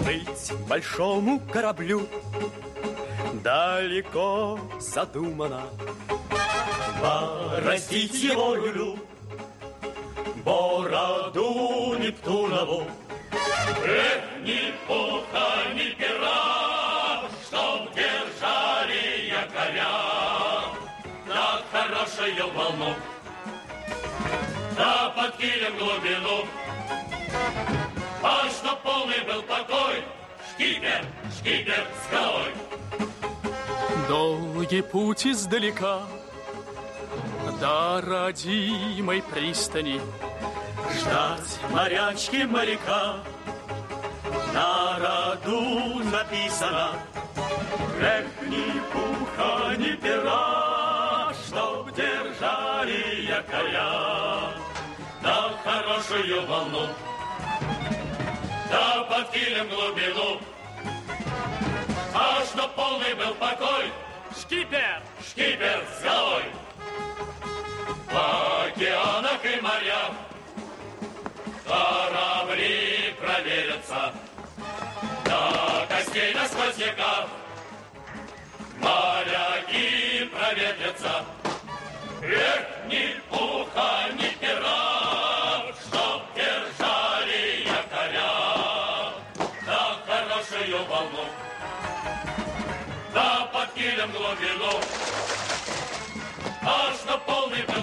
плыть большому кораблю далеко задумано. Бороздить его люблю, бороду Нептунову. Эх, ни пуха, ни пера, чтоб держали якоря на хорошую волну, да под килем глубину. А чтоб полный был покой, шкипер, шкипер с головой. Долгий путь издалека до родимой пристани, ждать морячки моряка на роду написано. Эх, ни пуха, ни пера, чтоб держали якоря на хорошую волну, да под килем глубину. А чтоб полный был покой, шкипер, шкипер с головой. В океанах и морях корабли проверятся, до костей на сквозняках моряки проветрятся. Эх, ни пуха, ни пера, чтоб держали якоря на хорошую волну, да под килем глубину. А чтоб полный